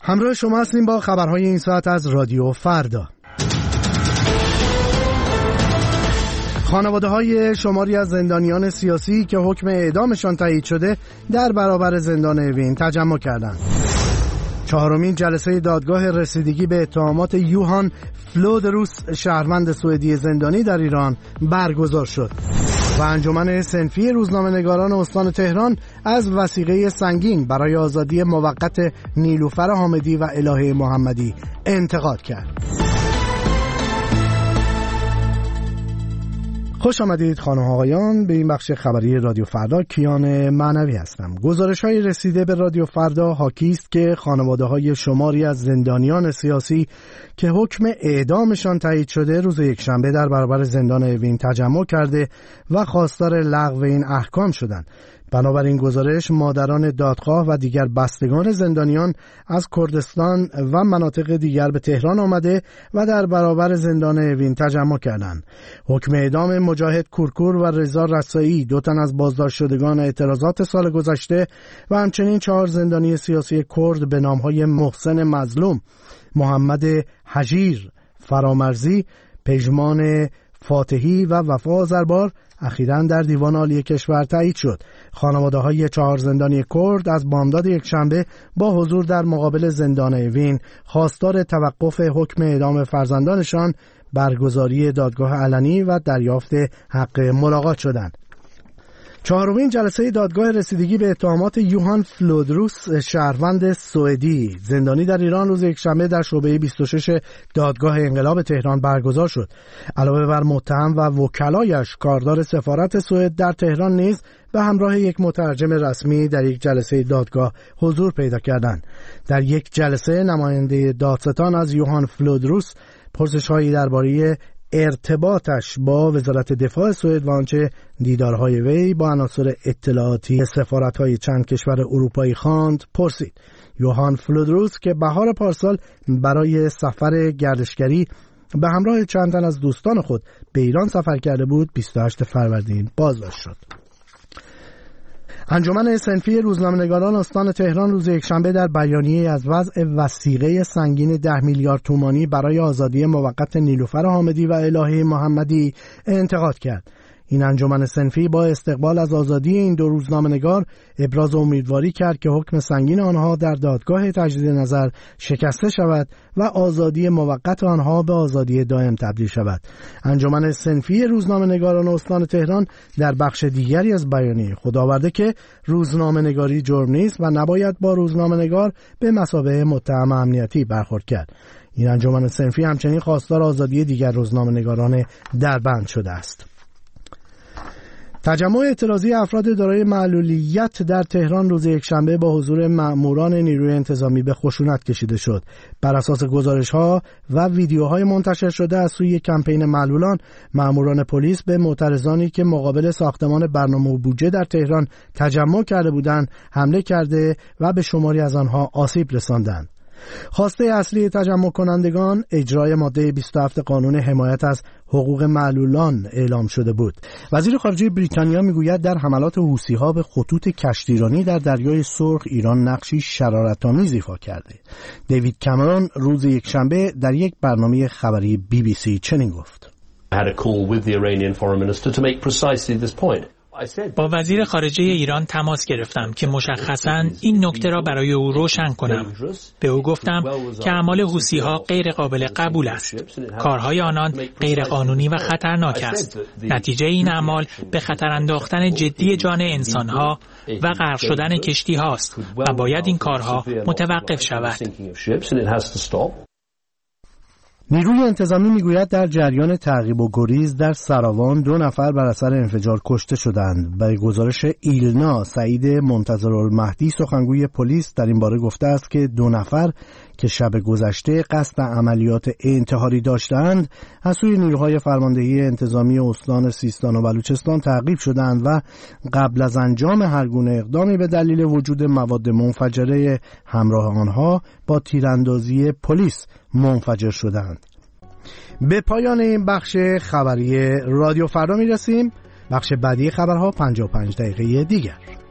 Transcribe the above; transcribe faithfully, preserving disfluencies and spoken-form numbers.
همراه شما هستیم با خبرهای این ساعت از رادیو فردا. خانواده‌های شماری از زندانیان سیاسی که حکم اعدامشان تایید شده در برابر زندان اوین تجمع کردند. چهارمین جلسه دادگاه رسیدگی به اتهامات یوهان فلودروس شهروند سوئدی زندانی در ایران برگزار شد و انجمن صنفی روزنامه‌نگاران استان تهران از وثیقه سنگین برای آزادی موقت نیلوفر حامدی و الهه محمدی انتقاد کرد. خوش آمدید خانم و آقایان به این بخش خبری رادیو فردا. کیان معنوی هستم. گزارش‌های رسیده به رادیو فردا حاکی است که خانواده‌های شماری از زندانیان سیاسی که حکم اعدامشان تایید شده روز یکشنبه در برابر زندان اوین تجمع کرده و خواستار لغو این احکام شدند. بنابراین گزارش مادران دادخواه و دیگر بستگان زندانیان از کردستان و مناطق دیگر به تهران آمده و در برابر زندان اوین تجمع کردند. حکم اعدام مجاهد کورکور و رضا رسایی، دو تن از بازداشت شدگان اعتراضات سال گذشته و همچنین چهار زندانی سیاسی کرد به نامهای محسن مظلوم، محمد حجیر فرامرزی، پژمان فاتحی و وفا زربار اخیراً در دیوان عالی کشور تایید شد. خانواده‌های چهار زندانی کرد از بامداد یکشنبه با حضور در مقابل زندان اوین خواستار توقف حکم اعدام فرزندانشان، برگزاری دادگاه علنی و دریافت حق ملاقات شدند. چهارمین جلسه دادگاه رسیدگی به اتهامات یوهان فلودروس شهروند سوئدی زندانی در ایران روز یکشنبه در شعبه بیست و شش دادگاه انقلاب تهران برگزار شد. علاوه بر متهم و وکلایش، کاردار سفارت سوئد در تهران نیز به همراه یک مترجم رسمی در یک جلسه دادگاه حضور پیدا کردند. در یک جلسه نماینده دادستان از یوهان فلودروس پرسش‌هایی درباره ارتباطش با وزارت دفاع سوئد و آنچه دیدارهای وی با عناصر اطلاعاتی سفارت‌های چند کشور اروپایی خواند پرسید. یوهان فلودروس که بهار پارسال برای سفر گردشگری به همراه چند تن از دوستان خود به ایران سفر کرده بود، بیست و هشتم فروردین بازداشت شد. انجمن صنفی روزنامه‌نگاران استان تهران روز یکشنبه در بیانیه از وضع وثیقه سنگین ده میلیارد تومانی برای آزادی موقت نیلوفر حامدی و الهه محمدی انتقاد کرد. این انجمن صنفی با استقبال از آزادی این دو روزنامه‌نگار ابراز امیدواری کرد که حکم سنگین آنها در دادگاه تجدید نظر شکسته شود و آزادی موقت آنها به آزادی دائم تبدیل شود. انجمن صنفی روزنامه‌نگاران استان تهران در بخش دیگری از بیانیه خود آورده که روزنامه‌نگاری جرم نیست و نباید با روزنامه‌نگار به مثابه متهم امنیتی برخورد کرد. این انجمن صنفی همچنین خواستار آزادی دیگر روزنامه‌نگاران دربند شده است. تجمع اعتراضی افراد دارای معلولیت در تهران روز یکشنبه با حضور مأموران نیروی انتظامی به خشونت کشیده شد. بر اساس گزارش‌ها و ویدیوهای منتشر شده از سوی کمپین معلولان، مأموران پلیس به معترضانی که مقابل ساختمان برنامه و بودجه در تهران تجمع کرده بودند حمله کرده و به شماری از آنها آسیب رساندند. خواسته اصلی تجمع کنندگان اجرای ماده بیست و هفت قانون حمایت از حقوق معلولان اعلام شده بود. وزیر خارجه بریتانیا میگوید در حملات حوثی‌ها به خطوط کشتیرانی در دریای سرخ ایران نقشی شرارت‌آمیز ایفا کرده. دیوید کامرون روز یکشنبه در یک برنامه خبری بی بی سی چنین گفت: I had a call with the Iranian foreign minister to make precisely this point. با وزیر خارجه ایران تماس گرفتم که مشخصاً این نکته را برای او روشن کنم. به او گفتم که اعمال حوثی‌ها غیر قابل قبول است. کارهای آنان غیر قانونی و خطرناک است. نتیجه این اعمال به خطر انداختن جدی جان انسان‌ها و غرق شدن کشتی‌هاست و باید این کارها متوقف شود. نیروی انتظامی میگوید در جریان تعقیب و گریز در سراوان دو نفر بر اثر انفجار کشته شدند. به گزارش ایلنا، سعید منتظرالمهدی سخنگوی پلیس در این باره گفته است که دو نفر که شب گذشته قصد عملیات انتحاری داشتند از سوی نیروهای فرماندهی انتظامی استان سیستان و بلوچستان تعقیب شدند و قبل از انجام هر گونه اقدامی به دلیل وجود مواد منفجره همراه آنها با تیراندازی پلیس منفجر شدند. به پایان این بخش خبری رادیو فردا میرسیم. بخش بعدی خبرها پنجاه و پنج دقیقه دیگر.